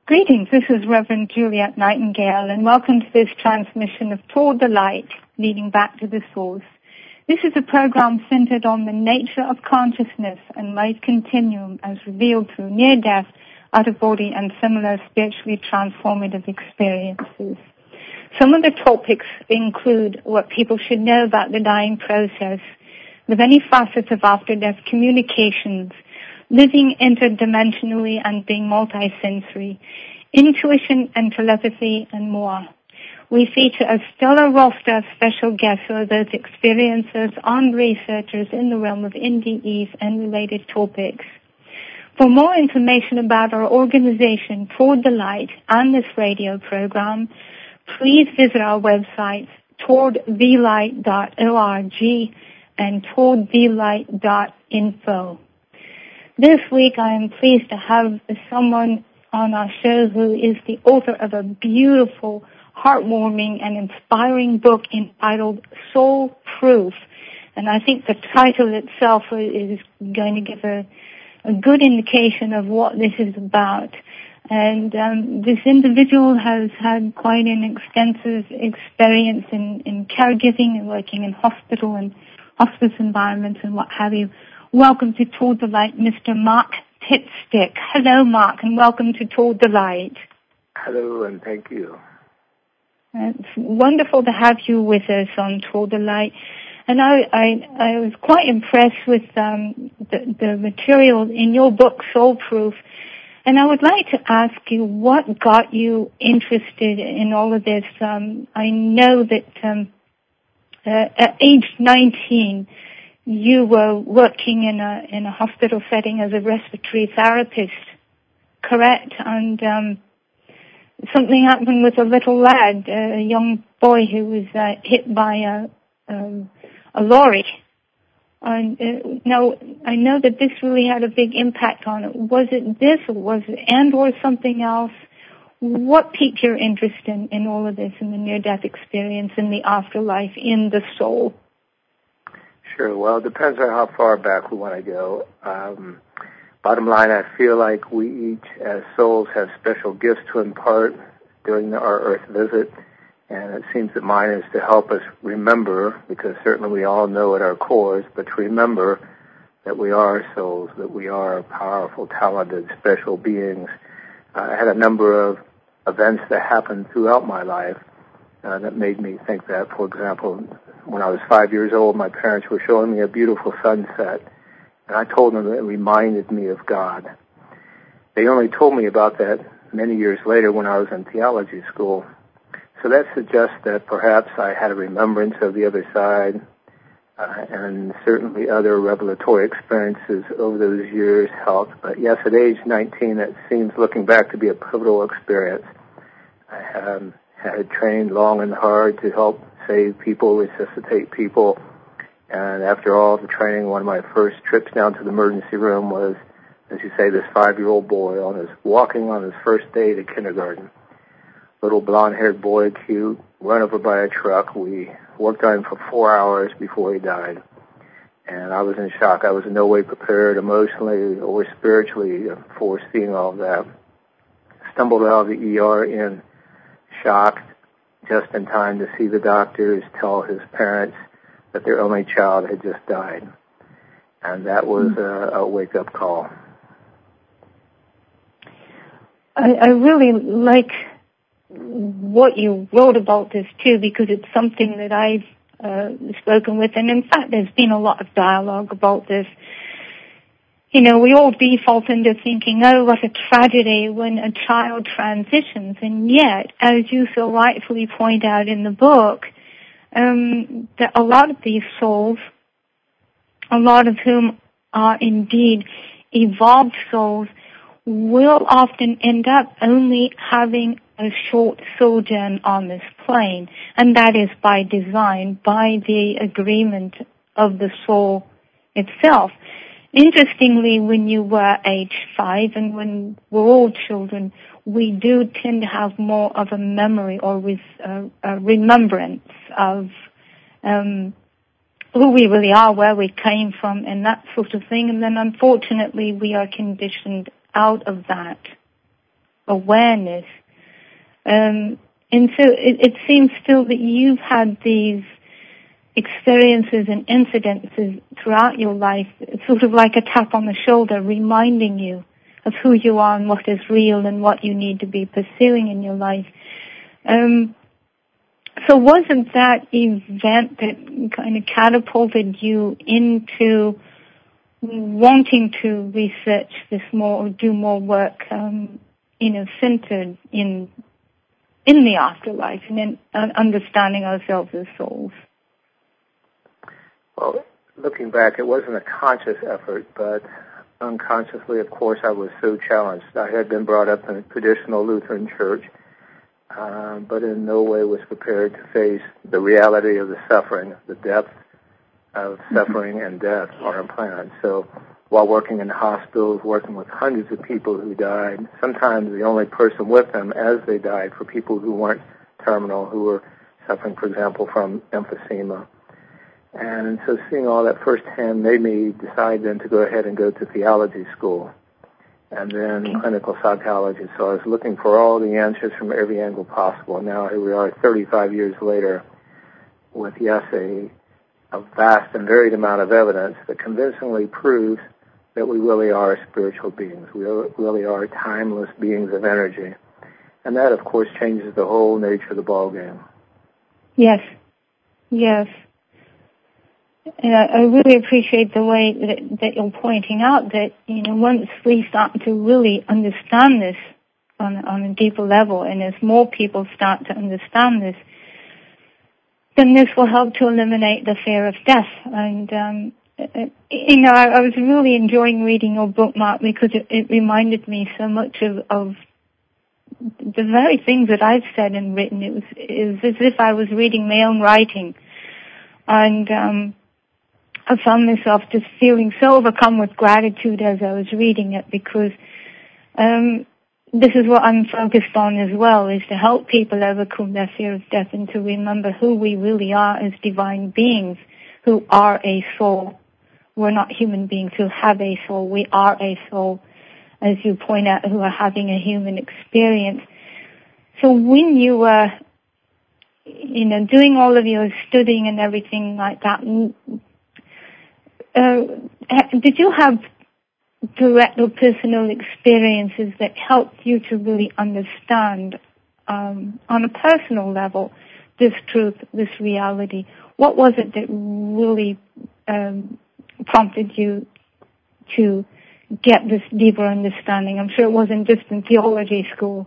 Greetings, this is Reverend Juliet Nightingale, and welcome to this transmission of Toward the Light, Leading Back to the Source. This is a program centered on the nature of consciousness and life continuum as revealed through near-death, out-of-body, and similar spiritually transformative experiences. Some of the topics include what people should know about the dying process, the many facets of after-death communications, living interdimensionally and being multisensory, intuition and telepathy, and more. We feature a stellar roster of special guests who are both experiencers and researchers in the realm of NDEs and related topics. For more information about our organization, Toward the Light, and this radio program, please visit our websites, towardthelight.org and towardthelight.info. This week I am pleased to have someone on our show who is the author of a beautiful, heartwarming, and inspiring book entitled Soul Proof. And I think the title itself is going to give a good indication of what this is about. And this individual has had quite an extensive experience in caregiving and working in hospital and hospice environments and what have you. Welcome to Toward the Light, Mr. Mark Pitstick. Hello, Mark, and welcome to Toward the Light. Hello, and thank you. It's wonderful to have you with us on Toward the Light. And I was quite impressed with the material in your book, Soul Proof. And I would like to ask you what got you interested in all of this. I know that at age 19, you were working in a hospital setting as a respiratory therapist, correct? And something happened with a little lad, a young boy who was hit by a lorry. And now I know that this really had a big impact on it. Was it this, or was it or something else? What piqued your interest in all of this, in the near-death experience, in the afterlife, in the soul? Sure. Well, it depends on how far back we want to go. Bottom line, I feel like we each, as souls, have special gifts to impart during our Earth visit, and it seems that mine is to help us remember, because certainly we all know at our cores, but to remember that we are souls, that we are powerful, talented, special beings. I had a number of events that happened throughout my life that made me think that. For example, when I was 5 years old, my parents were showing me a beautiful sunset, and I told them that it reminded me of God. They only told me about that many years later when I was in theology school. So that suggests that perhaps I had a remembrance of the other side, and certainly other revelatory experiences over those years helped. But yes, at age 19, that seems, looking back, to be a pivotal experience. I had trained long and hard to help save people, resuscitate people, and after all the training, one of my first trips down to the emergency room was, as you say, this 5-year-old boy walking on his first day to kindergarten. Little blonde-haired boy, cute, run over by a truck. We worked on him for 4 hours before he died, and I was in shock. I was in no way prepared emotionally or spiritually for seeing all of that. Stumbled out of the ER in shock, just in time to see the doctors tell his parents that their only child had just died. And that was a wake-up call. I really like what you wrote about this, too, because it's something that I've spoken with. And, in fact, there's been a lot of dialogue about this. You know, we all default into thinking, oh, what a tragedy when a child transitions. And yet, as you so rightfully point out in the book, that a lot of these souls, a lot of whom are indeed evolved souls, will often end up only having a short sojourn on this plane. And that is by design, by the agreement of the soul itself. Interestingly, when you were age 5 and when we're all children, we do tend to have more of a memory or a remembrance of who we really are, where we came from, and that sort of thing. And then, unfortunately, we are conditioned out of that. awareness. And so it seems still that you've had these experiences and incidences throughout your life, sort of like a tap on the shoulder, reminding you of who you are and what is real and what you need to be pursuing in your life. So wasn't that event that kind of catapulted you into wanting to research this more or do more work, centered in the afterlife and in understanding ourselves as souls? Well, looking back, it wasn't a conscious effort, but unconsciously, of course, I was so challenged. I had been brought up in a traditional Lutheran church, but in no way was prepared to face the reality of the suffering, the depth of suffering and death on our planet. So while working in hospitals, working with hundreds of people who died, sometimes the only person with them as they died for people who weren't terminal, who were suffering, for example, from emphysema. And so seeing all that firsthand made me decide then to go ahead and go to theology school and then clinical psychology. So I was looking for all the answers from every angle possible. Now here we are 35 years later with, yes, a vast and varied amount of evidence that convincingly proves that we really are spiritual beings. We really are timeless beings of energy. And that, of course, changes the whole nature of the ballgame. Yes. Yes. And I really appreciate the way that you're pointing out that, once we start to really understand this on a deeper level, and as more people start to understand this, then this will help to eliminate the fear of death. And, I was really enjoying reading your book, Mark, because it reminded me so much of the very things that I've said and written. It was as if I was reading my own writing. And, I found myself just feeling so overcome with gratitude as I was reading it, because this is what I'm focused on as well, is to help people overcome their fear of death and to remember who we really are as divine beings who are a soul. We're not human beings who have a soul. We are a soul, as you point out, who are having a human experience. So when you were, doing all of your studying and everything like that, did you have direct or personal experiences that helped you to really understand on a personal level this truth, this reality? What was it that really prompted you to get this deeper understanding? I'm sure it wasn't just in theology school.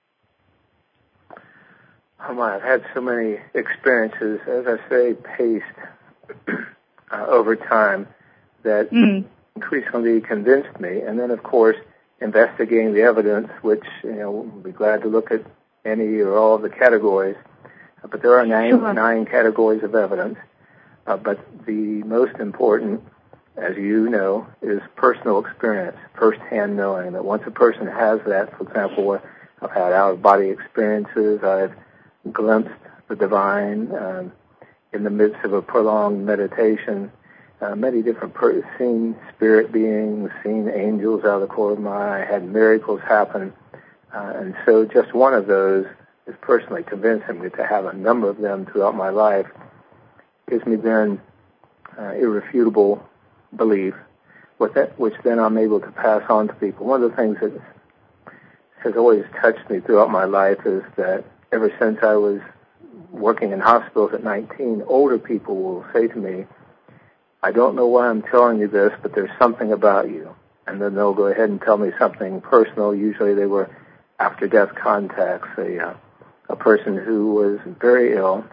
I've had so many experiences, as I say, paced over time, that increasingly convinced me. And then, of course, investigating the evidence, which, we'll be glad to look at any or all of the categories. But there are nine categories of evidence. But the most important, as you know, is personal experience, first-hand knowing. That once a person has that, for example, I've had out-of-body experiences, I've glimpsed the divine in the midst of a prolonged meditation, many different seen spirit beings, seen angels out of the corner of my eye, had miracles happen. And so just one of those is personally convincing me. To have a number of them throughout my life gives me then irrefutable belief, which then I'm able to pass on to people. One of the things that has always touched me throughout my life is that ever since I was working in hospitals at 19, older people will say to me, I don't know why I'm telling you this, but there's something about you. And then they'll go ahead and tell me something personal. Usually they were after-death contacts, a person who was very ill,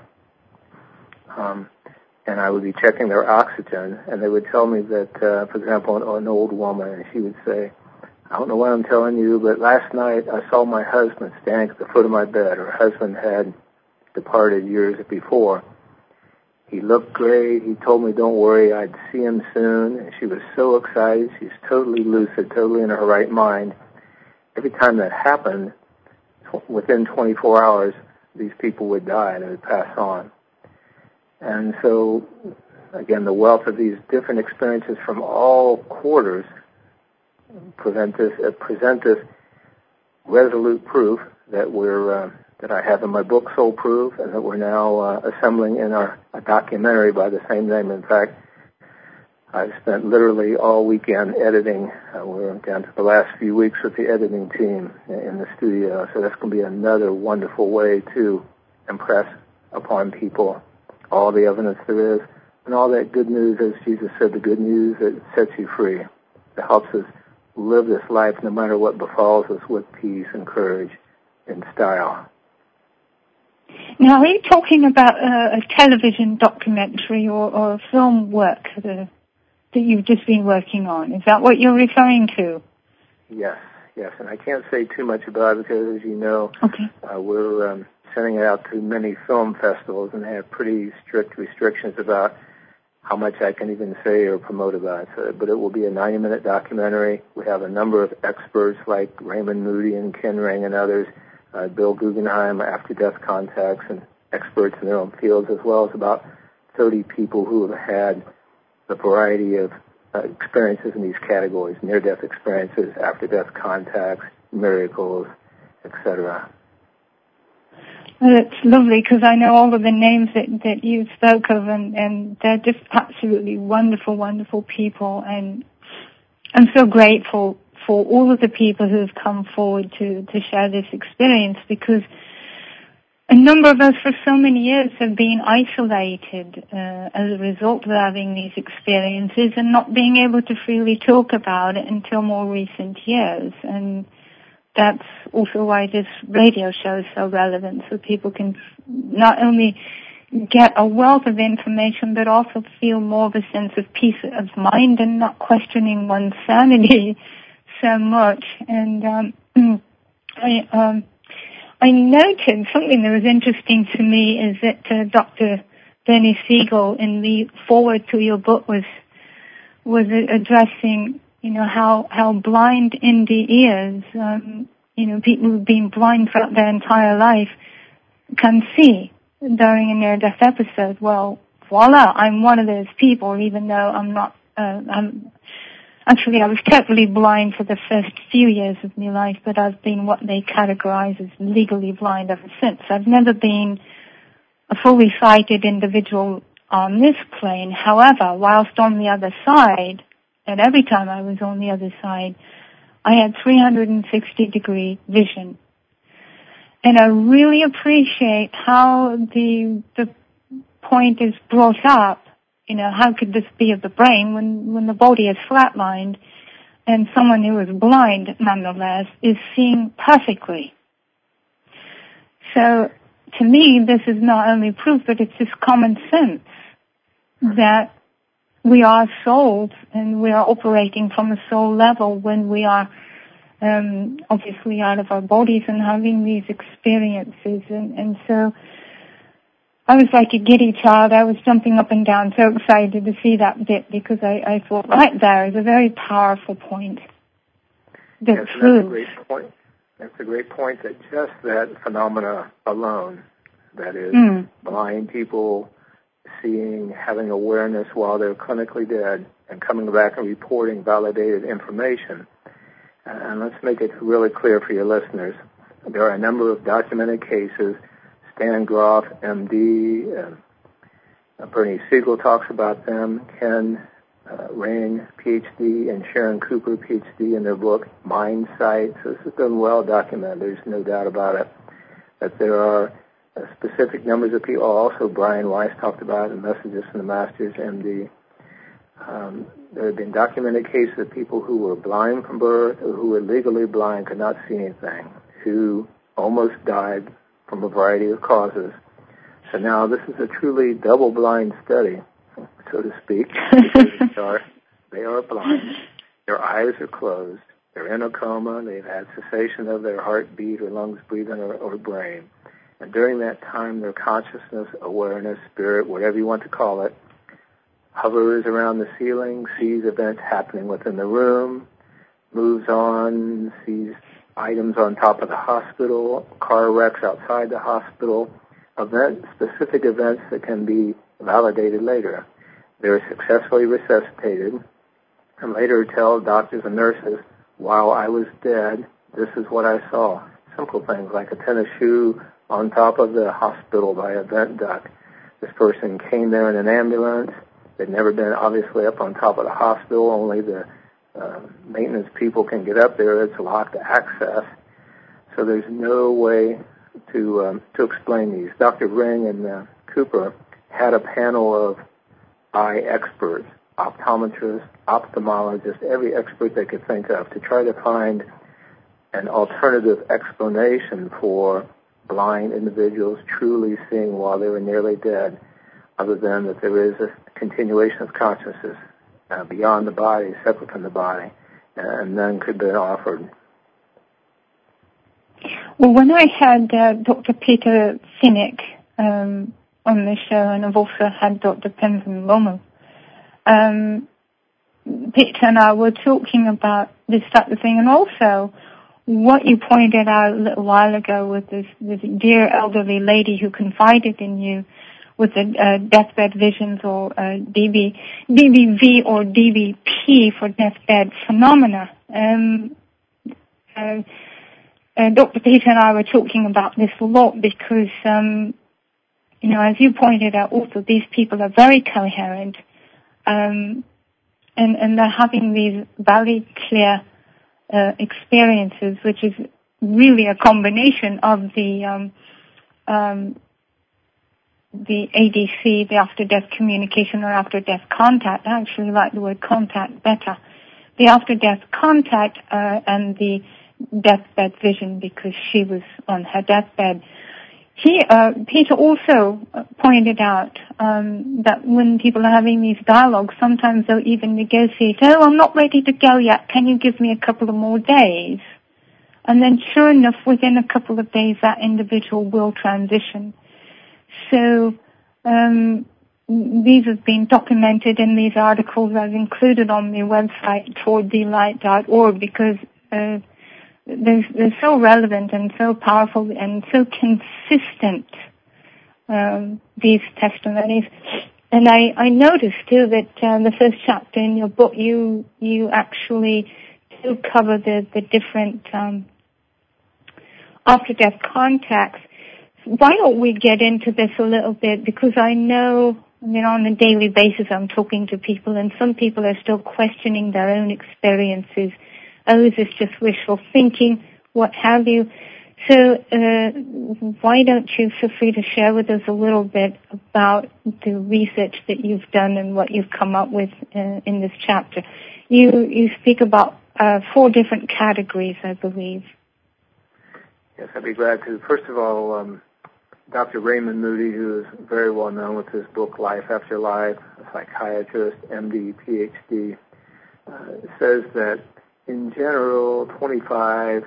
and I would be checking their oxygen, and they would tell me that, for example, an old woman, and she would say, I don't know why I'm telling you, but last night I saw my husband standing at the foot of my bed. Her husband had departed years before. He looked great. He told me, don't worry, I'd see him soon. And she was so excited. She's totally lucid, totally in her right mind. Every time that happened, within 24 hours, these people would die and they would pass on. And so, again, the wealth of these different experiences from all quarters present this resolute proof that that I have in my book, Soul Proof, and that we're now assembling in a documentary by the same name. In fact, I've spent literally all weekend editing. We're down to the last few weeks with the editing team in the studio, so that's going to be another wonderful way to impress upon people all the evidence there is and all that good news, as Jesus said, the good news that sets you free, that helps us live this life no matter what befalls us with peace and courage and style. Now, are you talking about a television documentary or film work that you've just been working on? Is that what you're referring to? Yes, and I can't say too much about it because, as you know, okay. We're sending it out to many film festivals, and they have pretty strict restrictions about how much I can even say or promote about it. So, but it will be a 90-minute documentary. We have a number of experts like Raymond Moody and Ken Ring and others, Bill Guggenheim, after-death contacts, and experts in their own fields, as well as about 30 people who have had a variety of experiences in these categories: near-death experiences, after-death contacts, miracles, etc. Well, it's lovely because I know all of the names that you spoke of, and they're just absolutely wonderful, wonderful people. And I'm so grateful for all of the people who have come forward to share this experience, because a number of us for so many years have been isolated as a result of having these experiences and not being able to freely talk about it until more recent years. And that's also why this radio show is so relevant, so people can not only get a wealth of information, but also feel more of a sense of peace of mind and not questioning one's sanity so much. And I noted something that was interesting to me is that Dr. Bernie Siegel, in the foreword to your book, was addressing, how blind in the ears, people who've been blind throughout their entire life can see during a near-death episode. Well, voila, I'm one of those people, even though I'm not, Actually, I was totally blind for the first few years of my life, but I've been what they categorize as legally blind ever since. I've never been a fully sighted individual on this plane. However, whilst on the other side, and every time I was on the other side, I had 360-degree vision. And I really appreciate how the point is brought up. How could this be of the brain when the body is flatlined and someone who is blind, nonetheless, is seeing perfectly? So, to me, this is not only proof, but it's just common sense that we are souls and we are operating from a soul level when we are obviously out of our bodies and having these experiences. And so I was like a giddy child. I was jumping up and down, so excited to see that bit, because I thought right there is a very powerful point. Yes, that's a great point. That's a great point, that just that phenomena alone, that is blind people seeing, having awareness while they're clinically dead, and coming back and reporting validated information. And let's make it really clear for your listeners. There are a number of documented cases. Stan Groff, M.D., Bernie Siegel talks about them, Ken Ring, Ph.D., and Sharon Cooper, Ph.D., in their book, Mind Sight. So this has been well documented. There's no doubt about it. That there are specific numbers of people. Also, Brian Weiss talked about in Messages from the Masters, M.D. There have been documented cases of people who were blind from birth or who were legally blind, could not see anything, who almost died from a variety of causes. So now this is a truly double-blind study, so to speak, because they are blind, their eyes are closed, they're in a coma, they've had cessation of their heartbeat or lungs breathing or brain. And during that time, their consciousness, awareness, spirit, whatever you want to call it, hovers around the ceiling, sees events happening within the room, moves on, sees items on top of the hospital, car wrecks outside the hospital, specific events that can be validated later. They're successfully resuscitated and later tell doctors and nurses, while I was dead, this is what I saw. Simple things like a tennis shoe on top of the hospital by a vent duct. This person came there in an ambulance. They'd never been obviously up on top of the hospital. Only the maintenance people can get up there. It's locked access. So there's no way to explain these. Dr. Ring and Cooper had a panel of eye experts, optometrists, ophthalmologists, every expert they could think of to try to find an alternative explanation for blind individuals truly seeing while they were nearly dead, other than that there is a continuation of consciousness beyond the body, separate from the body, and none could be offered. Well, when I had Dr. Peter Finnick on the show, and I've also had Dr. Penson Lommel, Peter and I were talking about this type of thing, and also what you pointed out a little while ago with this dear elderly lady who confided in you with the deathbed visions or DBV or DBP for deathbed phenomena. Dr. Peter and I were talking about this a lot because, as you pointed out, also these people are very coherent, and they're having these very clear experiences, which is really a combination of the ADC, the after-death communication or after-death contact. I actually like the word contact better. The after-death contact and the deathbed vision, because she was on her deathbed. Peter also pointed out that when people are having these dialogues, sometimes they'll even negotiate, "Oh, I'm not ready to go yet. Can you give me a couple of more days?" And then sure enough, within a couple of days, that individual will transition. So these have been documented in these articles I've included on the website, towarddelight.org, because they're so relevant and so powerful and so consistent, these testimonies. And I noticed, too, that the first chapter in your book, you actually do cover the different after-death contacts. Why don't we get into this a little bit? Because I know, on a daily basis I'm talking to people, and some people are still questioning their own experiences. Oh, is this just wishful thinking? What have you? So why don't you feel free to share with us a little bit about the research that you've done and what you've come up with in this chapter. You speak about 4 different categories, I believe. Yes, I'd be glad to. First of all, Dr. Raymond Moody, who is very well known with his book Life After Life, a psychiatrist, MD, PhD, says that in general, 25%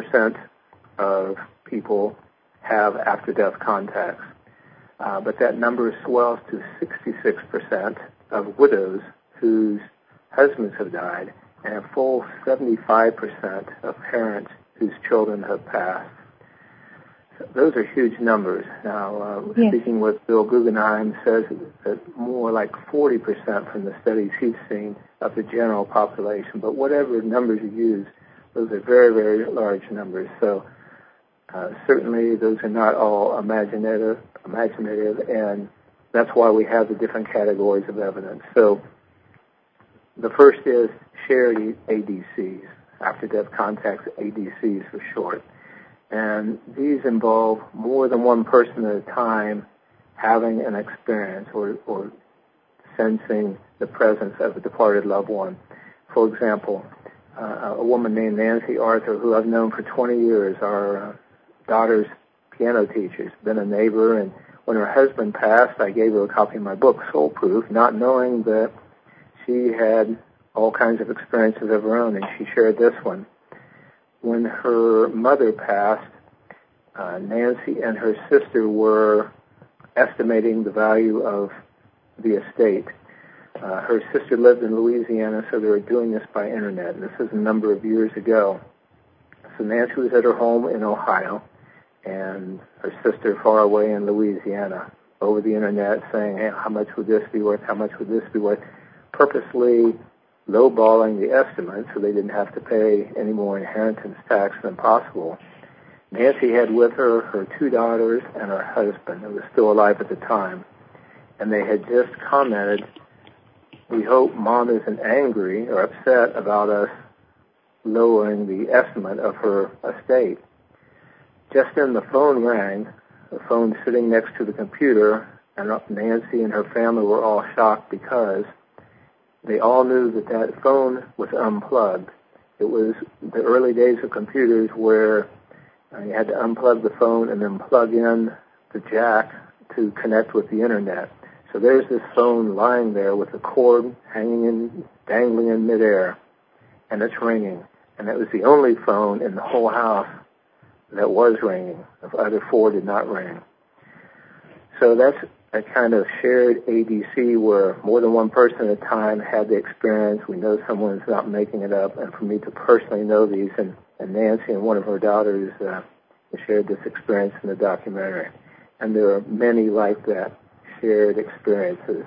of people have after-death contacts, but that number swells to 66% of widows whose husbands have died, and a full 75% of parents whose children have passed. So those are huge numbers. Now, yes. Speaking with Bill Guggenheim, says that more like 40% from the studies he's seen of the general population. But whatever numbers you use, those are very, very large numbers. So certainly those are not all imaginative, and that's why we have the different categories of evidence. So the first is shared ADCs, after-death contacts, ADCs for short. And these involve more than one person at a time having an experience or sensing the presence of a departed loved one. For example, a woman named Nancy Arthur, who I've known for 20 years, our daughter's piano teacher, has been a neighbor, and when her husband passed, I gave her a copy of my book, Soul Proof, not knowing that she had all kinds of experiences of her own, and she shared this one. When her mother passed, Nancy and her sister were estimating the value of the estate. Her sister lived in Louisiana, so they were doing this by internet, and this is a number of years ago. So Nancy was at her home in Ohio, and her sister far away in Louisiana, over the internet saying, hey, how much would this be worth, how much would this be worth, purposely lowballing the estimate so they didn't have to pay any more inheritance tax than possible. Nancy had with her her 2 daughters and her husband, who was still alive at the time, and they had just commented, "We hope Mom isn't angry or upset about us lowering the estimate of her estate." Just then the phone rang, the phone sitting next to the computer, and Nancy and her family were all shocked because they all knew that that phone was unplugged. It was the early days of computers where you had to unplug the phone and then plug in the jack to connect with the internet. So there's this phone lying there with a cord dangling in midair, and it's ringing. And it was the only phone in the whole house that was ringing. The other 4 did not ring. So that's a kind of shared ADC where more than one person at a time had the experience. We know someone's not making it up. And for me to personally know these, and Nancy and one of her daughters shared this experience in the documentary. And there are many like that shared experiences.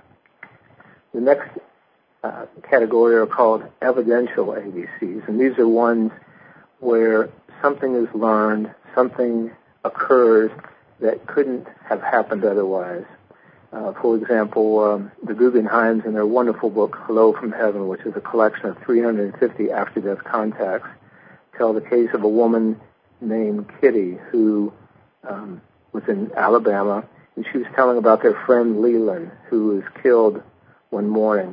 The next category are called evidential ADCs, and these are ones where something is learned, something occurs that couldn't have happened otherwise. For example, the Guggenheims in their wonderful book, Hello from Heaven, which is a collection of 350 after-death contacts, tell the case of a woman named Kitty who was in Alabama, and she was telling about their friend Leland, who was killed one morning.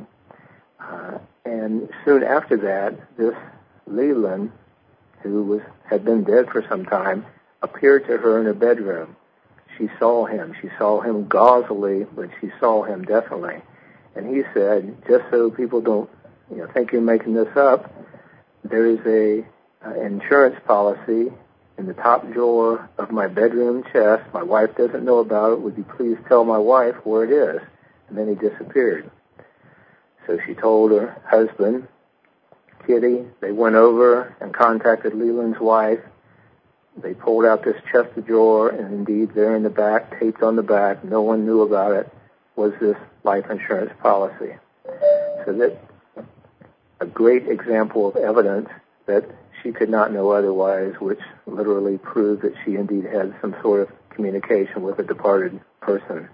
And soon after that, this Leland, who had been dead for some time, appeared to her in her bedroom. She saw him. She saw him gauzily, but she saw him definitely. And he said, just so people don't think you're making this up, there is a insurance policy in the top drawer of my bedroom chest. My wife doesn't know about it. Would you please tell my wife where it is? And then he disappeared. So she told her husband, Kitty. They went over and contacted Leland's wife. They pulled out this chest of drawer, and indeed there in the back, taped on the back, no one knew about it, was this life insurance policy. So that's a great example of evidence that she could not know otherwise, which literally proved that she indeed had some sort of communication with a departed person.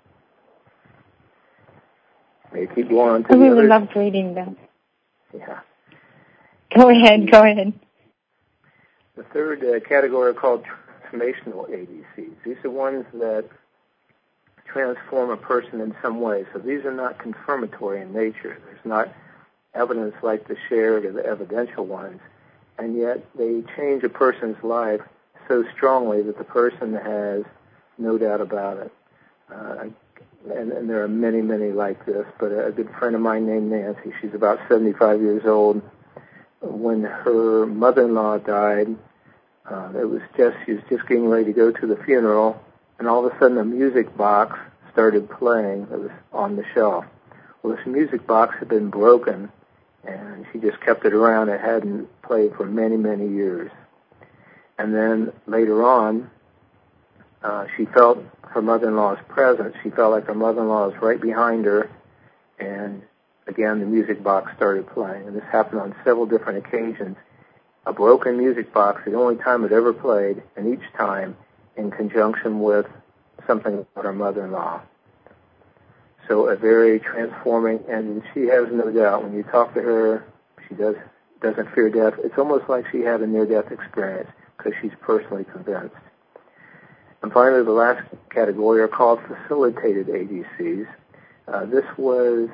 May you keep going on to I really loved reading them. Yeah. Go ahead. The third category are called transformational ADCs. These are ones that transform a person in some way. So these are not confirmatory in nature. There's not evidence like the shared or the evidential ones, and yet they change a person's life so strongly that the person has no doubt about it. And there are many, many like this, but a good friend of mine named Nancy, she's about 75 years old. When her mother-in-law died, she was just getting ready to go to the funeral, and all of a sudden a music box started playing that was on the shelf. Well, this music box had been broken, and she just kept it around. It hadn't played for many, many years. And then later on, she felt her mother-in-law's presence. She felt like her mother-in-law was right behind her, and again, the music box started playing. And this happened on several different occasions. A broken music box, the only time it ever played, and each time in conjunction with something about her mother-in-law. So a very transforming, and she has no doubt, when you talk to her, she doesn't fear death. It's almost like she had a near-death experience because she's personally convinced. And finally, the last category are called facilitated ADCs. This was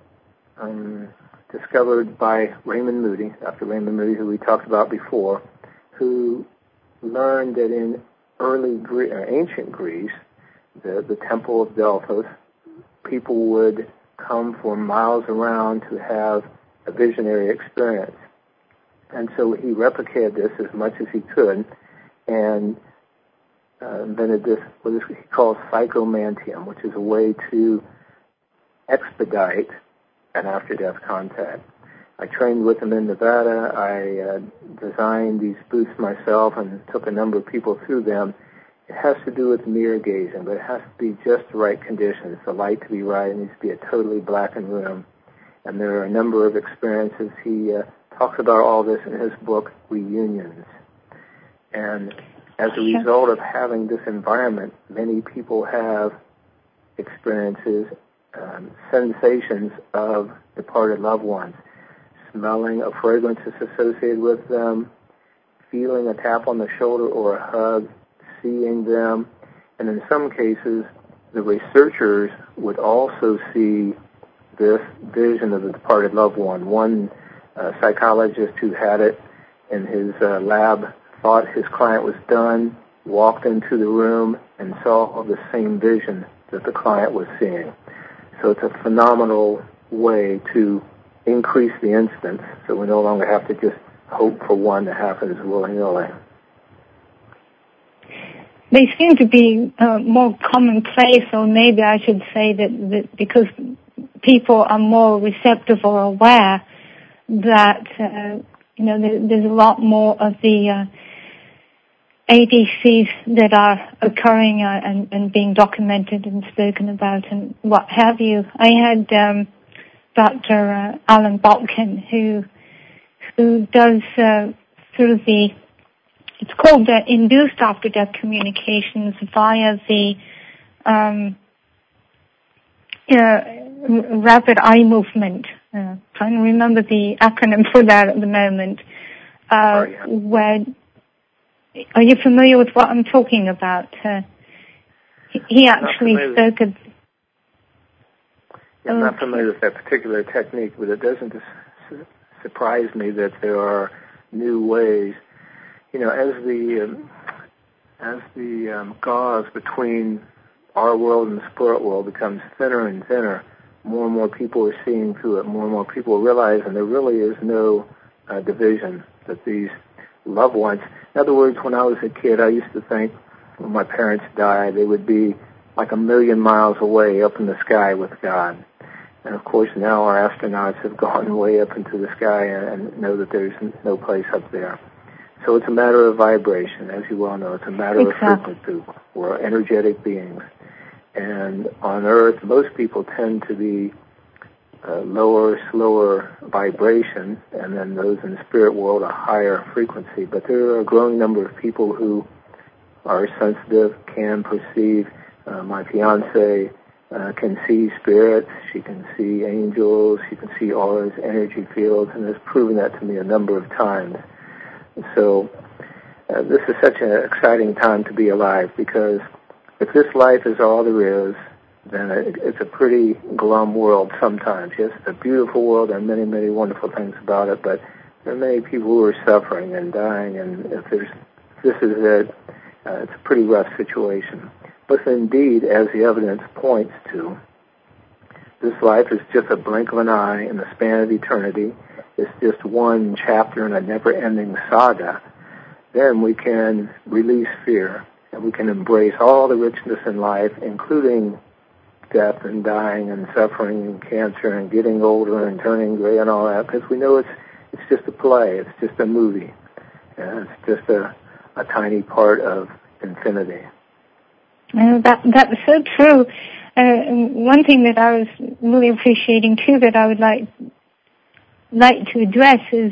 discovered by Raymond Moody, Dr. Raymond Moody, who we talked about before, who learned that in ancient Greece, the Temple of Delphos, people would come from miles around to have a visionary experience. And so he replicated this as much as he could and invented this, what he calls psychomantium, which is a way to expedite an after-death contact. I trained with him in Nevada. I designed these booths myself and took a number of people through them. It has to do with mirror gazing, but it has to be just the right conditions. The light to be right. It needs to be a totally blackened room. And there are a number of experiences. He talks about all this in his book, Reunions. And as a result of having this environment, many people have experiences, sensations of departed loved ones, smelling a fragrance that's associated with them, feeling a tap on the shoulder or a hug, seeing them, and in some cases, the researchers would also see this vision of the departed loved one. One psychologist who had it in his lab thought his client was done, walked into the room, and saw the same vision that the client was seeing. So it's a phenomenal way to increase the instance, so we no longer have to just hope for one that happens willy-nilly. They seem to be more commonplace, or maybe I should say that because people are more receptive or aware that, there's a lot more of the ADCs that are occurring and being documented and spoken about and what have you. I had Dr. Alan Botkin, who does sort of it's called induced after-death communications via the rapid eye movement. Trying to remember the acronym for that at the moment. Where are you familiar with what I'm talking about? He actually spoke of. I'm not familiar with that particular technique, but it doesn't surprise me that there are new ways. As the gauze between our world and the spirit world becomes thinner and thinner, more and more people are seeing through it. More and more people realize, and there really is no division, that these loved ones. In other words, when I was a kid, I used to think when my parents died, they would be like 1,000,000 miles away up in the sky with God. And of course, now our astronauts have gone way up into the sky and know that there's no place up there. So it's a matter of vibration, as you well know. It's a matter of frequency. We're energetic beings. And on Earth, most people tend to be lower, slower vibration, and then those in the spirit world a higher frequency. But there are a growing number of people who are sensitive, can perceive. My fiance can see spirits, she can see angels, she can see auras, energy fields, and has proven that to me a number of times. So this is such an exciting time to be alive, because if this life is all there is, then it's a pretty glum world sometimes. Yes, it's a beautiful world. There are many, many wonderful things about it, but there are many people who are suffering and dying, and if this is it, it's a pretty rough situation. But indeed, as the evidence points to, this life is just a blink of an eye in the span of eternity. It's just one chapter in a never-ending saga. Then we can release fear, and we can embrace all the richness in life, including death and dying and suffering and cancer and getting older and turning gray and all that, because we know it's just a play, it's just a movie, and it's just a tiny part of infinity. That's so true. One thing that I was really appreciating too, that I would like to address is,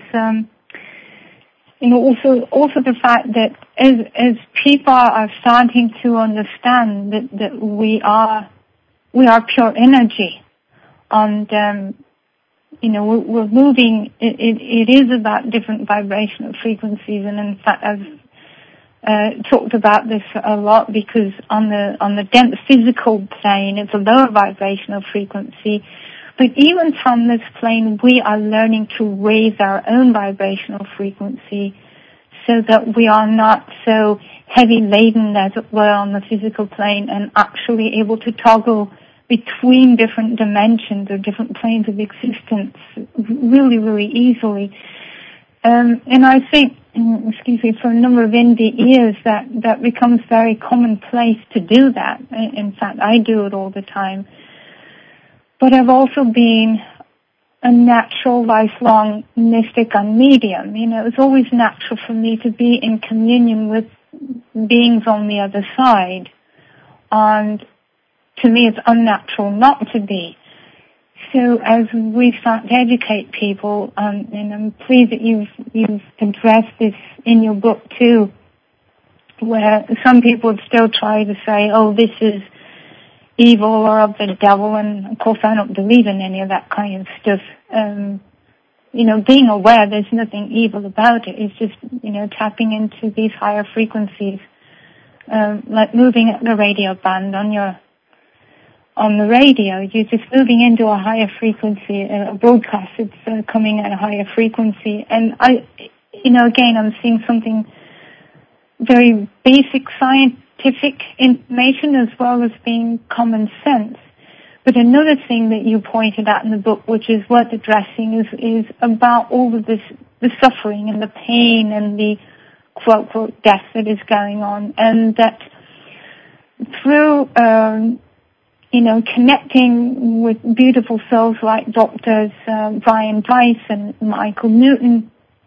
also the fact that as people are starting to understand that we are pure energy, and we're moving. It is about different vibrational frequencies, and in fact, I've talked about this a lot, because on the dense physical plane, it's a lower vibrational frequency. But even from this plane, we are learning to raise our own vibrational frequency, so that we are not so heavy laden as it were on the physical plane, and actually able to toggle between different dimensions or different planes of existence really, really easily. And I think, for a number of years, that becomes very commonplace to do that. In fact, I do it all the time. But I've also been a natural, lifelong mystic and medium. It's always natural for me to be in communion with beings on the other side. And to me, it's unnatural not to be. So as we start to educate people, and I'm pleased that you've addressed this in your book too, where some people still try to say, oh, this is evil or of the devil, and of course I don't believe in any of that kind of stuff. Being aware there's nothing evil about it. It's just, tapping into these higher frequencies, like moving at the radio band on the radio. You're just moving into a higher frequency, a broadcast. It's coming at a higher frequency. And again, I'm seeing something very basic scientific information as well as being common sense. But another thing that you pointed out in the book, which is worth addressing, is about all of this, the suffering and the pain and the quote-unquote death that is going on, and that through, connecting with beautiful souls like Doctors Brian Weiss and Michael Newton,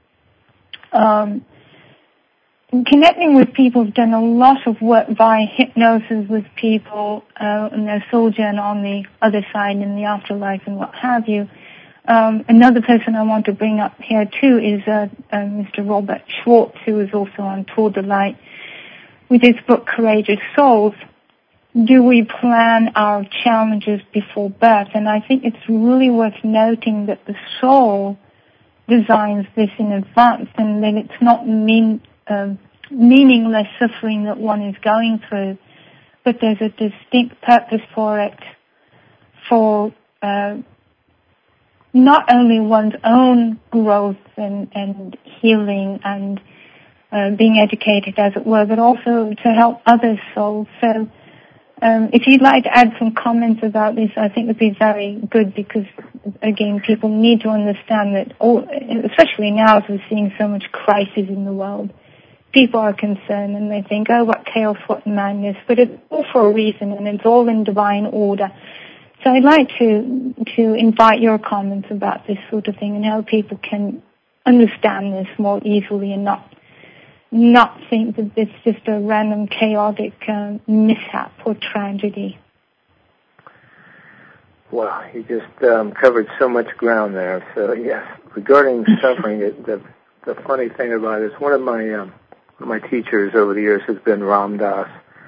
connecting with people who've done a lot of work via hypnosis with people and their soul journey on the other side in the afterlife and what have you. Another person I want to bring up here too is Mr. Robert Schwartz, who is also on Tour de Light with his book Courageous Souls. Do we plan our challenges before birth? And I think it's really worth noting that the soul designs this in advance, and that it's not meaningless suffering that one is going through, but there's a distinct purpose for it, for not only one's own growth and healing and being educated, as it were, but also to help other souls. So if you'd like to add some comments about this, I think it would be very good, because, again, people need to understand that, especially now as we're seeing so much crisis in the world, people are concerned and they think, oh, what chaos, what madness, but it's all for a reason and it's all in divine order. So I'd like to invite your comments about this sort of thing and how people can understand this more easily and not think that it's just a random chaotic mishap or tragedy. Well, you just covered so much ground there. So yes, regarding suffering, the funny thing about it is one of my teachers over the years has been Ram Dass.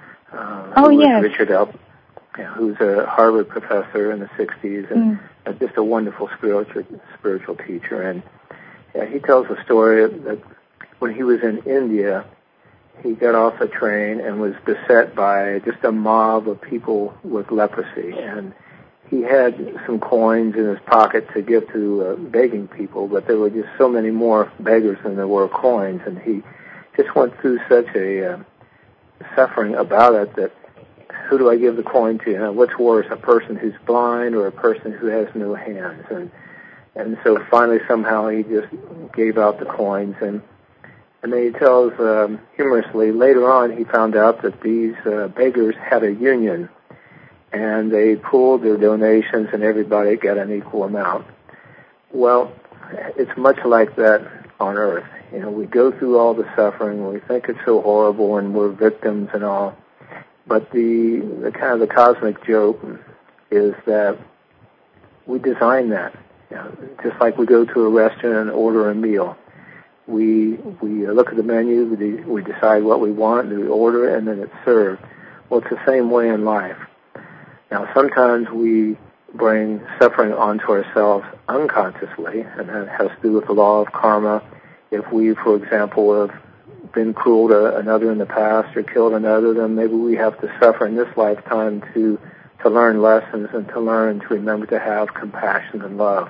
Yes. Richard Elp, who's a Harvard professor in the 60s and just a wonderful spiritual teacher. And he tells a story that when he was in India, he got off a train and was beset by just a mob of people with leprosy. And he had some coins in his pocket to give to begging people, but there were just so many more beggars than there were coins. And he just went through such a suffering about it that who do I give the coin to? What's worse, a person who's blind or a person who has no hands? And so finally somehow he just gave out the coins. And then he tells humorously, later on he found out that these beggars had a union, and they pooled their donations and everybody got an equal amount. Well, it's much like that on Earth. We go through all the suffering, we think it's so horrible and we're victims and all, but the kind of the cosmic joke is that we design that. Just like we go to a restaurant and order a meal. We look at the menu, we decide what we want, we order it, and then it's served. Well, it's the same way in life. Now, sometimes we bring suffering onto ourselves unconsciously, and that has to do with the law of karma. If we, for example, have been cruel to another in the past or killed another, then maybe we have to suffer in this lifetime to learn lessons and to learn to remember to have compassion and love.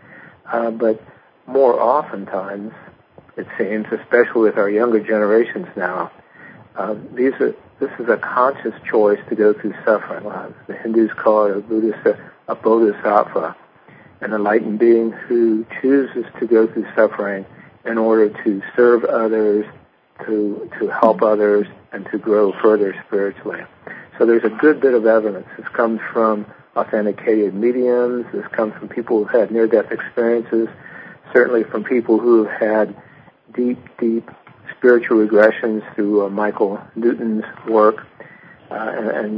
But more oftentimes, it seems, especially with our younger generations now, this is a conscious choice to go through suffering. The Hindus call it a bodhisattva, an enlightened being who chooses to go through suffering in order to serve others, to help others, and to grow further spiritually. So there's a good bit of evidence. This comes from authenticated mediums. This comes from people who've had near-death experiences, certainly from people who have had deep spiritual regressions through Michael Newton's work. And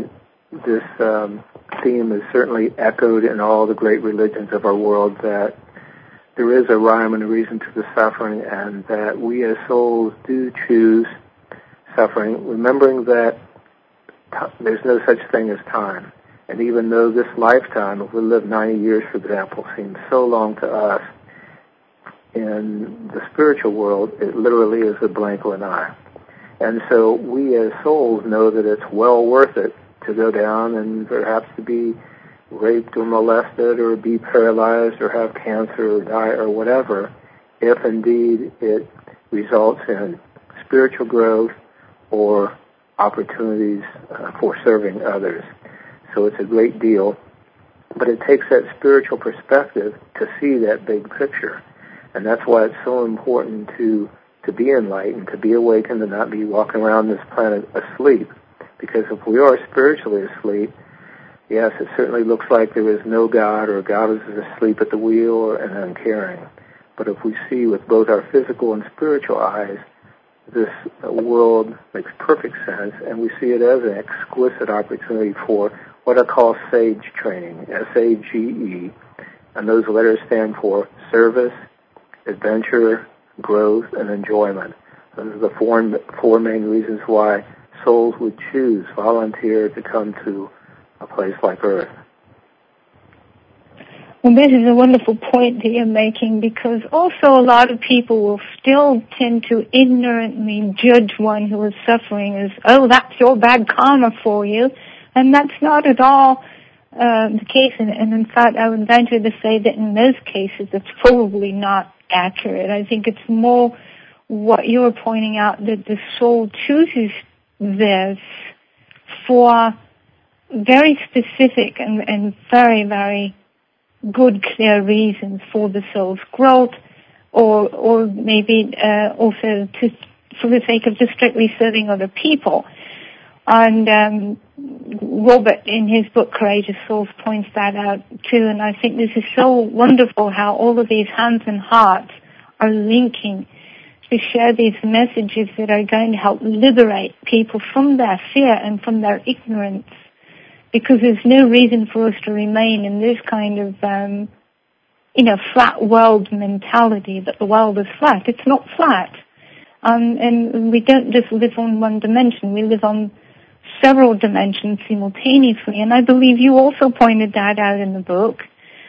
this theme is certainly echoed in all the great religions of our world, that there is a rhyme and a reason to the suffering, and that we as souls do choose suffering, remembering that there's no such thing as time. And even though this lifetime, if we live 90 years, for example, seems so long to us, in the spiritual world, it literally is a blink of an eye. And so we as souls know that it's well worth it to go down and perhaps to be raped or molested or be paralyzed or have cancer or die or whatever, if indeed it results in spiritual growth or opportunities for serving others. So it's a great deal. But it takes that spiritual perspective to see that big picture. And that's why it's so important to be enlightened, to be awakened, and not be walking around this planet asleep. Because if we are spiritually asleep, yes, it certainly looks like there is no God, or God is asleep at the wheel and uncaring. But if we see with both our physical and spiritual eyes, this world makes perfect sense, and we see it as an exquisite opportunity for what I call SAGE training, S-A-G-E, and those letters stand for service, adventure, growth, and enjoyment. Those are the four main reasons why souls would volunteer to come to a place like Earth. Well, this is a wonderful point that you're making, because also a lot of people will still tend to ignorantly judge one who is suffering as, oh, that's your bad karma for you. And that's not at all the case. And in fact, I would venture to say that in most cases it's probably not accurate. I think it's more what you were pointing out, that the soul chooses this for very specific and very, very good, clear reasons for the soul's growth, or maybe also for the sake of just strictly serving other people. And Robert, in his book Courageous Souls, points that out too. And I think this is so wonderful how all of these hands and hearts are linking to share these messages that are going to help liberate people from their fear and from their ignorance. Because there's no reason for us to remain in this kind of, flat world mentality, that the world is flat. It's not flat. And we don't just live on one dimension. We live on several dimensions simultaneously. And I believe you also pointed that out in the book.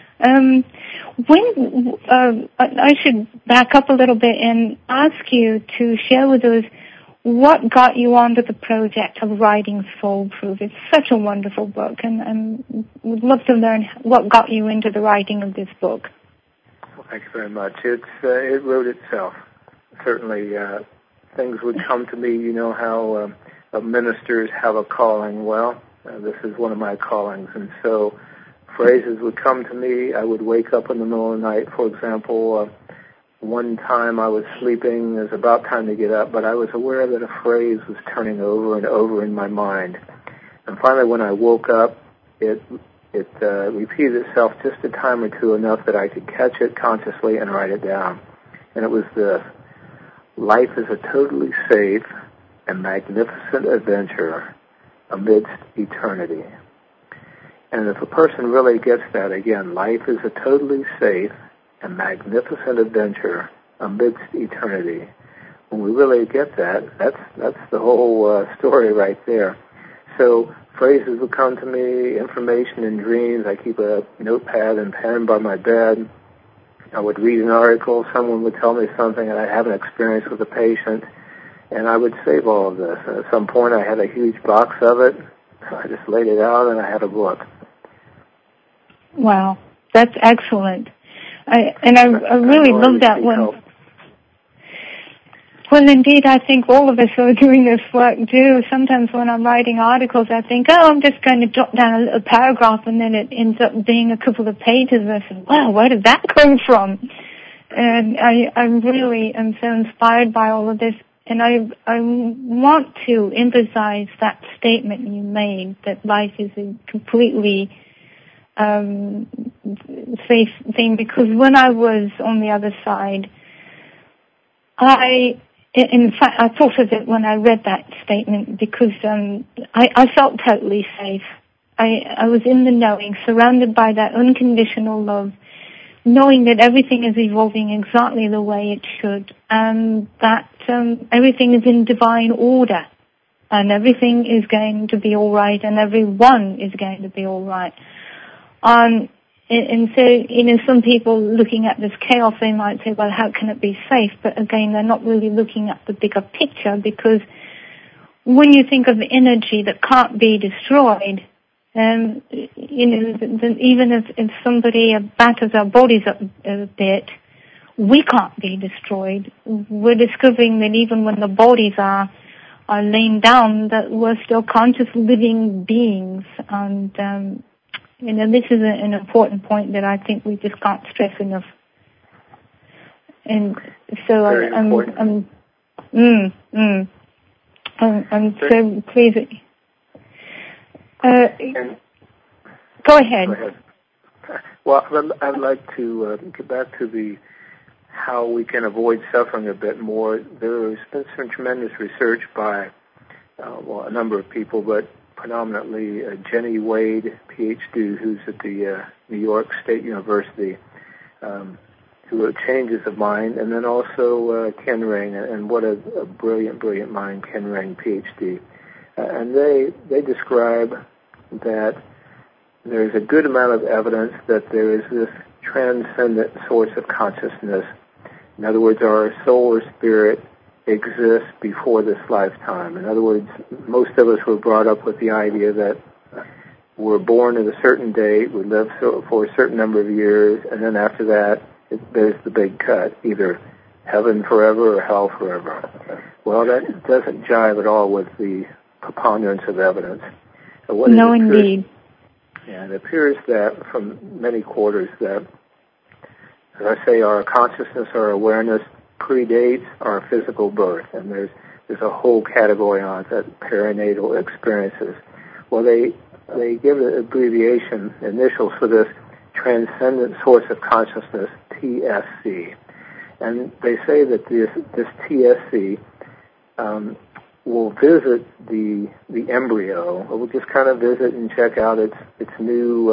I should back up a little bit and ask you to share with us what got you onto the project of writing Soul Proof. It's such a wonderful book, and would love to learn what got you into the writing of this book. Well, thank you very much. It wrote itself. Certainly, things would come to me. You know how ministers have a calling. Well, this is one of my callings, and so phrases would come to me. I would wake up in the middle of the night, for example. One time I was sleeping, it was about time to get up, but I was aware that a phrase was turning over and over in my mind. And finally, when I woke up, it repeated itself just a time or two, enough that I could catch it consciously and write it down. And it was this: life is a totally safe and magnificent adventure amidst eternity. And if a person really gets that, again, life is a totally safe and magnificent adventure amidst eternity. When we really get that, that's the whole story right there. So phrases would come to me, information in dreams. I keep a notepad and pen by my bed. I would read an article. Someone would tell me something, and I'd have an experience with a patient, and I would save all of this. And at some point, I had a huge box of it. I just laid it out, and I had a book. Wow, that's excellent. I really love that one. Well, indeed, I think all of us who are doing this work do. Sometimes when I'm writing articles, I think, I'm just going to jot down a little paragraph, and then it ends up being a couple of pages. And I think, wow, where did that come from? And I really am so inspired by all of this. And I want to emphasize that statement you made, that life is a completely safe thing, because when I was on the other side, in fact, I thought of it when I read that statement, because I felt totally safe. I was in the knowing, surrounded by that unconditional love, knowing that everything is evolving exactly the way it should, and that everything is in divine order, and everything is going to be all right, and everyone is going to be all right. And so, some people looking at this chaos, they might say, well, how can it be safe? But again, they're not really looking at the bigger picture, because when you think of energy that can't be destroyed, even if somebody batters our bodies up a bit, we can't be destroyed. We're discovering that even when the bodies are laying down, that we're still conscious living beings. And, this is an important point that I think we just can't stress enough. And so I'm so pleased. Go ahead. Well, I'd like to get back to how we can avoid suffering a bit more. There's been some tremendous research by a number of people, but predominantly Jenny Wade, PhD, who's at the New York State University, who wrote Changes of Mind, and then also Ken Ring, and what a brilliant mind, Ken Ring, PhD. And they describe that there's a good amount of evidence that there is this transcendent source of consciousness. In other words, our soul or spirit exists before this lifetime. In other words, most of us were brought up with the idea that we're born at a certain date, we live for a certain number of years, and then after that, there's the big cut, either heaven forever or hell forever. Well, that doesn't jive at all with the preponderance of evidence. No, indeed. Yeah, it appears that from many quarters that, as I say, our consciousness, our awareness predates our physical birth, and there's a whole category on that, perinatal experiences. Well, they give an abbreviation, initials for this transcendent source of consciousness, TSC, and they say that this TSC will visit the embryo. It will just kind of visit and check out its new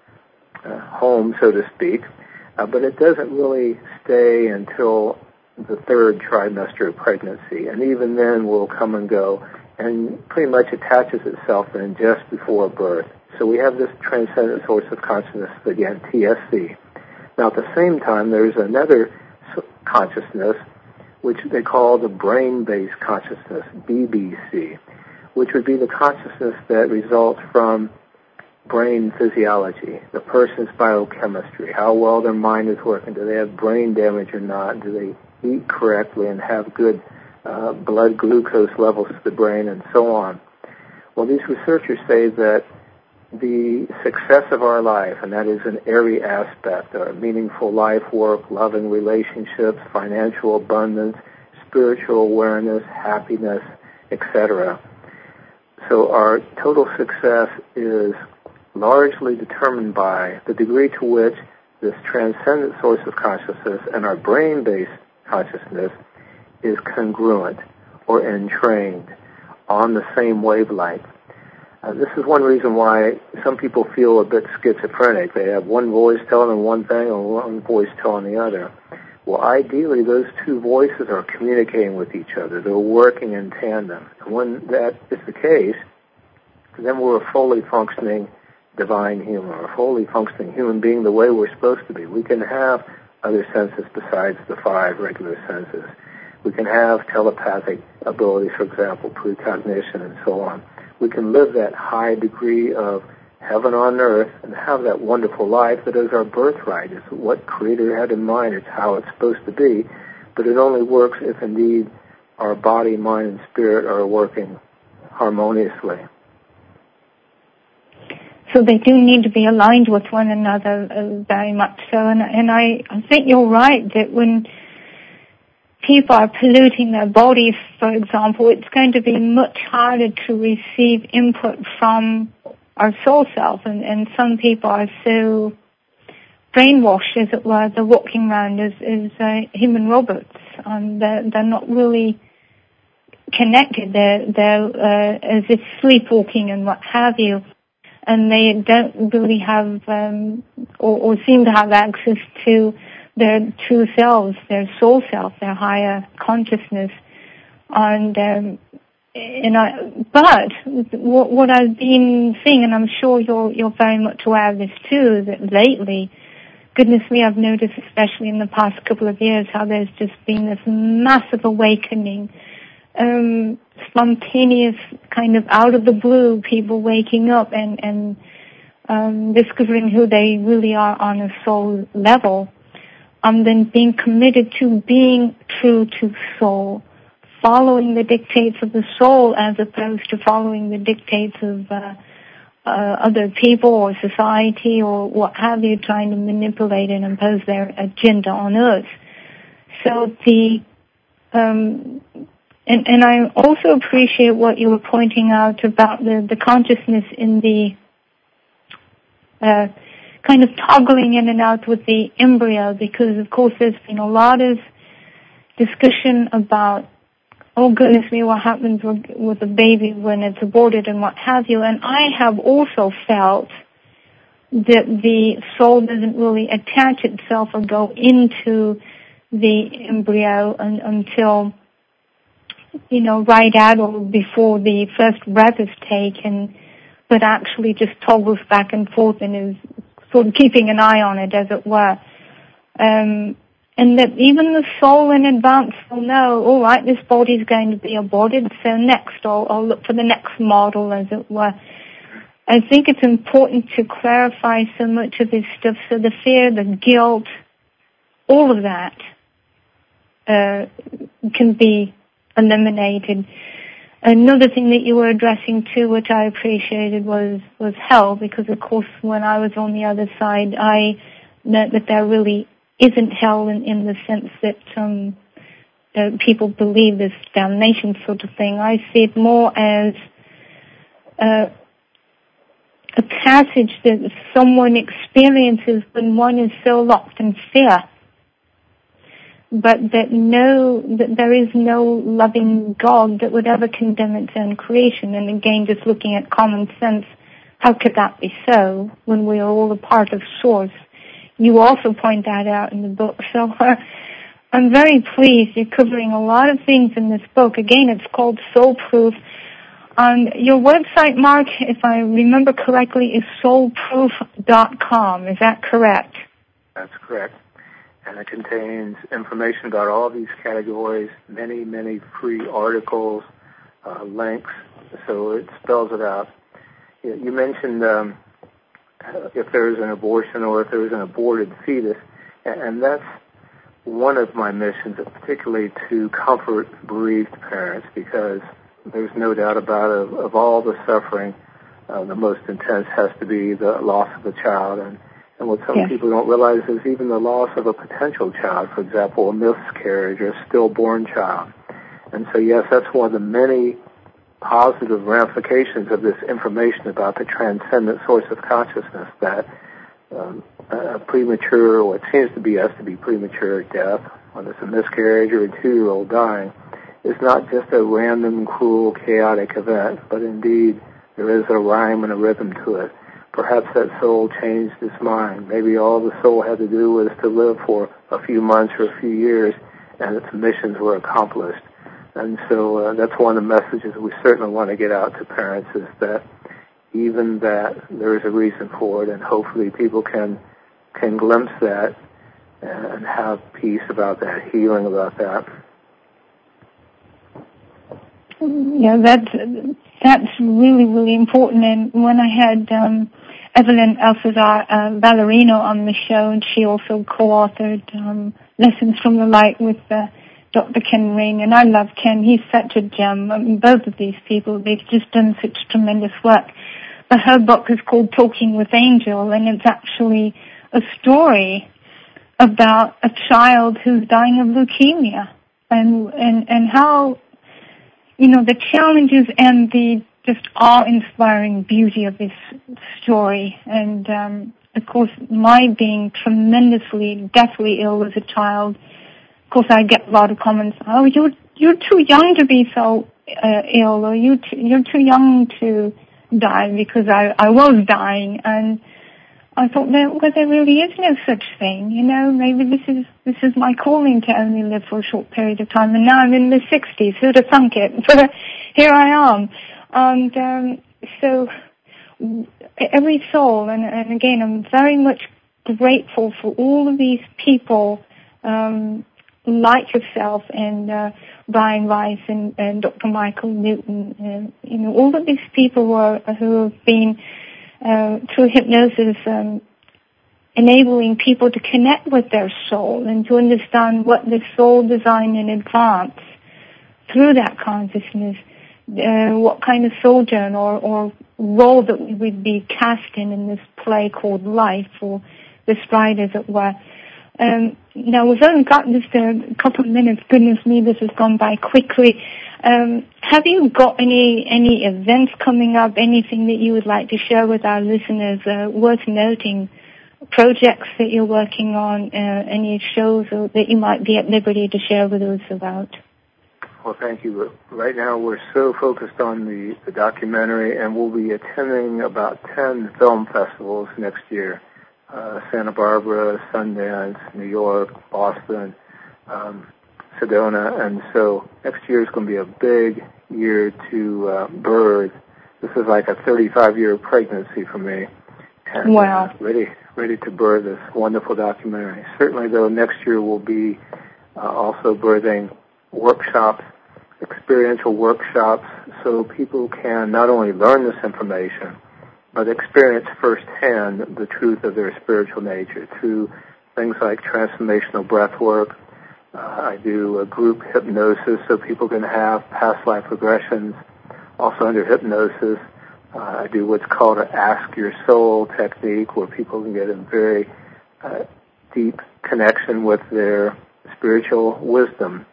home, so to speak, but it doesn't really stay until the third trimester of pregnancy, and even then will come and go, and pretty much attaches itself in just before birth. So we have this transcendent source of consciousness, again, TSC. Now at the same time, there's another consciousness, which they call the brain-based consciousness, BBC, which would be the consciousness that results from brain physiology, the person's biochemistry, how well their mind is working, do they have brain damage or not, do they eat correctly and have good blood glucose levels to the brain, and so on. Well, these researchers say that the success of our life, and that is in every aspect, our meaningful life work, loving relationships, financial abundance, spiritual awareness, happiness, etc. So our total success is largely determined by the degree to which this transcendent source of consciousness and our brain-based consciousness is congruent or entrained on the same wavelength. This is one reason why some people feel a bit schizophrenic. They have one voice telling them one thing and one voice telling the other. Well, ideally, those two voices are communicating with each other. They're working in tandem. And when that is the case, then we're a fully functioning divine human, or a fully functioning human being the way we're supposed to be. We can have other senses besides the 5 regular senses. We can have telepathic abilities, for example, precognition and so on. We can live that high degree of heaven on earth and have that wonderful life that is our birthright. It's what Creator had in mind. It's how it's supposed to be. But it only works if indeed our body, mind, and spirit are working harmoniously. So they do need to be aligned with one another very much so. And I think you're right that when people are polluting their bodies, for example, it's going to be much harder to receive input from our soul self. And some people are so brainwashed, as it were, they're walking around as human robots. And they're not really connected. They're as if sleepwalking and what have you. and they don't really have, or seem to have access to their true selves, their soul self, their higher consciousness. But what I've been seeing, and I'm sure you're very much aware of this too, that lately, goodness me, I've noticed, especially in the past couple of years, how there's just been this massive awakening, spontaneous, kind of out of the blue, people waking up and discovering who they really are on a soul level, then being committed to being true to soul, following the dictates of the soul as opposed to following the dictates of other people or society or what have you, trying to manipulate and impose their agenda on us. So and I also appreciate what you were pointing out about the consciousness in the kind of toggling in and out with the embryo, because of course there's been a lot of discussion about, oh goodness me, what happens with the baby when it's aborted and what have you. And I have also felt that the soul doesn't really attach itself or go into the embryo until, right at or before the first breath is taken, but actually just toggles back and forth and is sort of keeping an eye on it, as it were. And that even the soul in advance will know, all right, this body's going to be aborted, so next I'll look for the next model, as it were. I think it's important to clarify so much of this stuff, so the fear, the guilt, all of that can be eliminated. Another thing that you were addressing too, which I appreciated, was hell, because of course when I was on the other side, I learned that there really isn't hell in the sense that people believe this damnation sort of thing. I see it more as a passage that someone experiences when one is so locked in fear, but that there is no loving God that would ever condemn its own creation. And again, just looking at common sense, how could that be so when we are all a part of Source? You also point that out in the book. So I'm very pleased. You're covering a lot of things in this book. Again, it's called Soul Proof. Your website, Mark, if I remember correctly, is soulproof.com. Is that correct? That's correct. And it contains information about all these categories, many, many free articles, links. So it spells it out. You mentioned if there is an abortion or if there is an aborted fetus, and that's one of my missions, particularly to comfort bereaved parents, because there's no doubt about it, of all the suffering, the most intense has to be the loss of a child. And what some people don't realize is even the loss of a potential child, for example, a miscarriage or a stillborn child. And so, yes, that's one of the many positive ramifications of this information about the transcendent source of consciousness, that a premature, or what seems to be premature death, whether it's a miscarriage or a 2-year-old dying, is not just a random, cruel, chaotic event, but indeed there is a rhyme and a rhythm to it. Perhaps that soul changed its mind. Maybe all the soul had to do was to live for a few months or a few years, and its missions were accomplished. And so that's one of the messages we certainly want to get out to parents, is that even that there is a reason for it, and hopefully people can glimpse that and have peace about that, healing about that. Yeah, that's really, really important. And when I had Evelyn Alcazar Ballerino on the show, and she also co-authored Lessons from the Light with Dr. Ken Ring, and I love Ken. He's such a gem. I mean, both of these people, they've just done such tremendous work. But her book is called Talking with Angel, and it's actually a story about a child who's dying of leukemia, and how, the challenges and the just awe-inspiring beauty of this story. And, of course, my being tremendously, deathly ill as a child, of course, I get a lot of comments, oh, you're too young to be so ill, or you're too young to die because I was dying, and I thought there really is no such thing. Maybe this is my calling to only live for a short period of time, and now I'm in my 60s. Who'd have thunk it? But here I am. And so every soul, and again, I'm very much grateful for all of these people like yourself and Brian Weiss and Dr. Michael Newton. All of these people who have been through hypnosis, enabling people to connect with their soul and to understand what the soul designed in advance through that consciousness, what kind of sojourn or role that we would be cast in this play called life, or this ride, as it were. Now, we've only got just a couple of minutes. Goodness me, this has gone by quickly. Have you got any events coming up, anything that you would like to share with our listeners worth noting, projects that you're working on, any shows that you might be at liberty to share with us about? Well, thank you. Right now we're so focused on the documentary, and we'll be attending about 10 film festivals next year. Santa Barbara, Sundance, New York, Boston, Sedona, and so next year is going to be a big year to birth. This is like a 35-year pregnancy for me, and wow. Ready to birth this wonderful documentary. Certainly, though, next year we'll be also birthing workshops, experiential workshops, so people can not only learn this information, but experience firsthand the truth of their spiritual nature through things like transformational breath work. I do a group hypnosis so people can have past life regressions. Also under hypnosis, I do what's called an Ask Your Soul technique, where people can get a very deep connection with their spiritual wisdom,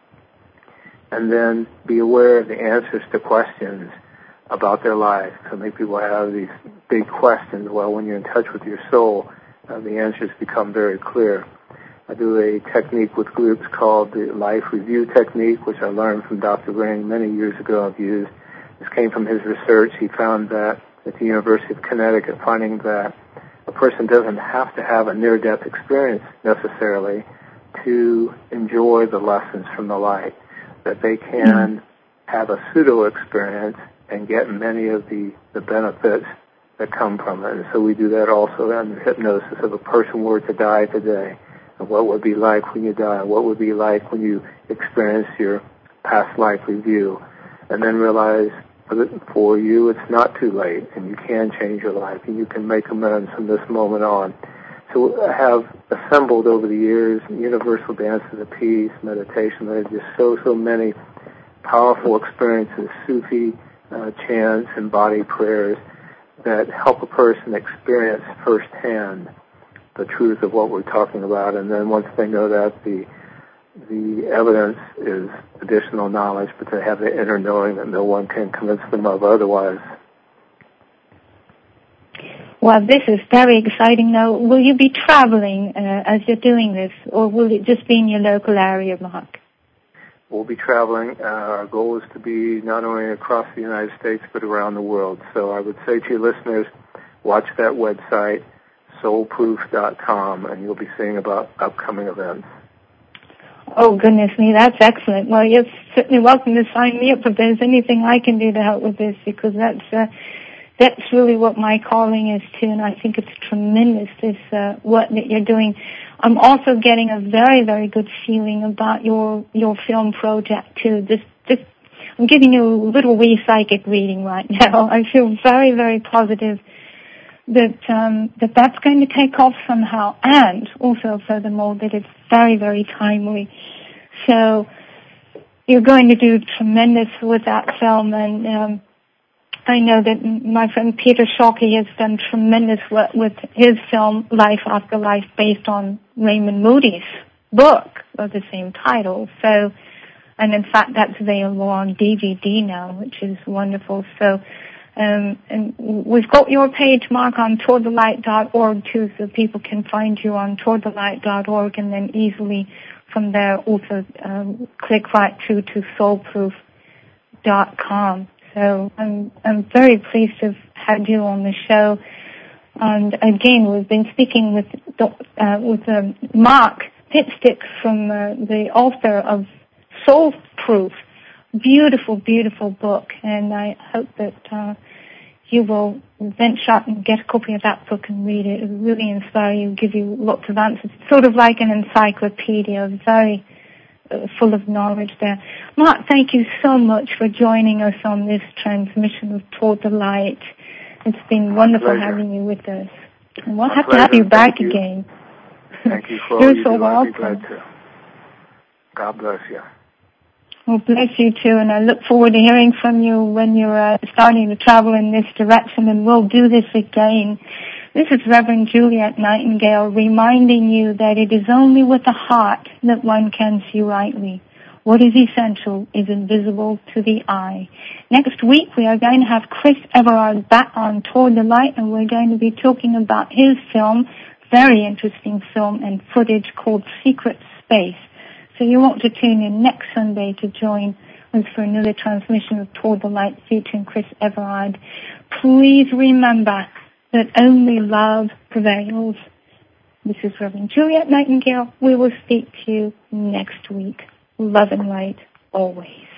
and then be aware of the answers to questions about their life. So many people have these big questions. Well, when you're in touch with your soul, the answers become very clear. I do a technique with groups called the Life Review Technique, which I learned from Dr. Ring many years ago. I've used. This came from his research. He found that at the University of Connecticut, finding that a person doesn't have to have a near-death experience necessarily to enjoy the lessons from the light, that they can have a pseudo-experience and get many of the benefits that come from it. And so we do that also in hypnosis. If a person were to die today, and what would it be like when you die? What would it be like when you experience your past life review? And then realize for you it's not too late, and you can change your life, and you can make amends from this moment on. So I have assembled over the years universal dances of peace, meditation. There's just so many powerful experiences, Sufi chants and body prayers that help a person experience firsthand the truth of what we're talking about. And then once they know that, the evidence is additional knowledge, but they have the inner knowing that no one can convince them of otherwise. Well, this is very exciting. Now, will you be traveling as you're doing this, or will it just be in your local area, Mark? We'll be traveling. Our goal is to be not only across the United States, but around the world. So I would say to your listeners, watch that website, soulproof.com, and you'll be seeing about upcoming events. Oh, goodness me, that's excellent. Well, you're certainly welcome to sign me up if there's anything I can do to help with this, because that's really what my calling is too, and I think it's tremendous, this work that you're doing. I'm also getting a very, very good feeling about your film project too. Just I'm giving you a little wee psychic reading right now. I feel very, very positive that that's going to take off somehow, and also furthermore that it's very, very timely. So you're going to do tremendous with that film, and I know that my friend Peter Shockey has done tremendous work with his film Life After Life, based on Raymond Moody's book of the same title. So, and in fact that's available on DVD now, which is wonderful. So, and we've got your page, Mark, on towardthelight.org too, so people can find you on towardthelight.org, and then easily from there also click right through to soulproof.com. So I'm very pleased to have had you on the show. And again, we've been speaking with Mark Pitstick from the author of Soul Proof. Beautiful, beautiful book, and I hope that you will venture out and get a copy of that book and read it. It will really inspire you, give you lots of answers. It's sort of like an encyclopedia, very full of knowledge there. Mark, thank you so much for joining us on this transmission of Toward the Light. It's been wonderful having you with us. And we'll have to have you back again. Thank you for all you do. I'll be glad to. God bless you. Well, bless you too, and I look forward to hearing from you when you're starting to travel in this direction, and we'll do this again. This is Reverend Juliet Nightingale reminding you that it is only with the heart that one can see rightly. What is essential is invisible to the eye. Next week, we are going to have Chris Everard back on Toward the Light, and we're going to be talking about his film, very interesting film and footage called Secret Space. So you want to tune in next Sunday to join us for another transmission of Toward the Light featuring Chris Everard. Please remember that only love prevails. This is Reverend Juliet Nightingale. We will speak to you next week. Love and light always.